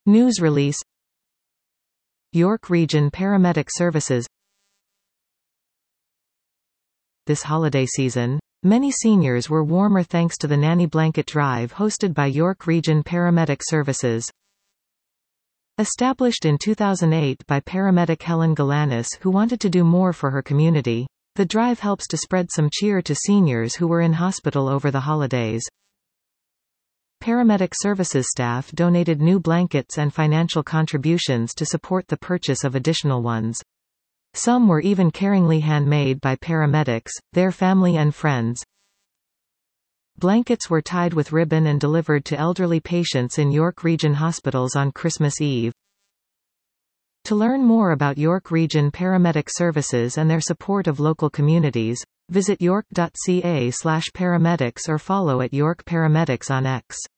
News release. York Region Paramedic Services. This holiday season, many seniors were warmer thanks to the Nanny Blanket Drive hosted by York Region Paramedic Services. Established in 2008 by paramedic Helen Galanis, who wanted to do more for her community, the drive helps to spread some cheer to seniors who were in hospital over the holidays. Paramedic Services staff donated new blankets and financial contributions to support the purchase of additional ones. Some were even caringly handmade by paramedics, their family and friends. Blankets were tied with ribbon and delivered to elderly patients in York Region hospitals on Christmas Eve. To learn more about York Region Paramedic Services and their support of local communities, visit york.ca/paramedics or follow @York Paramedics on X.